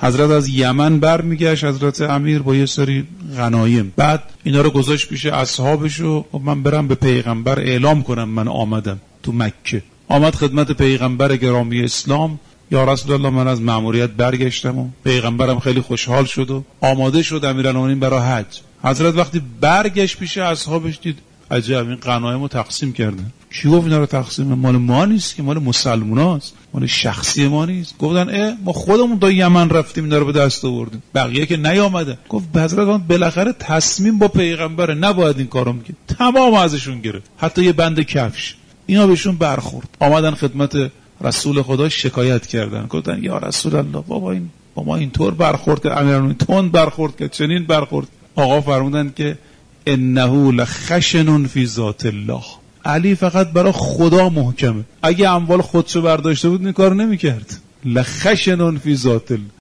حضرت از یمن برمیگشت حضرت امیر با یه سری غنایم، بعد اینا رو گذاشت پیش اصحابش و من برم به پیغمبر اعلام کنم من آمدم تو مکه. آمد خدمت پیغمبر گرامی اسلام، یا رسول الله من از مأموریت برگشتم و پیغمبرم خیلی خوشحال شد و آماده شد امیرالمومنین برای حج. حضرت وقتی برگشت پیش اصحابش دید عجب این غنایم رو تقسیم کردن. کی گفت اینا رو تقسیم؟ مال ما نیست که، مال مسلماناست، مال شخصی ما نیست. گفتن ما خودمون تا یمن رفتیم اینا رو به دست آوردیم، بقیه که نیامده. گفت حضرت بالاخره تصمیم با پیغمبره، نباید این کارو میکنه. تمام ازشون گرفت، حتی یه بند کفش اینا بهشون برخورد. آمدن خدمت رسول خدا شکایت کردن، گفتن یا رسول الله بابا این با ما اینطور برخورد، امیرالمومنین تند برخورد که چنین برخورد. آقا فرمودن که انه لخشن فی ذات الله، علی فقط برای خدا محکمه، اگه اموال خودشو برداشته بود این کارو نمیکرد. لخشن فی ذات الله،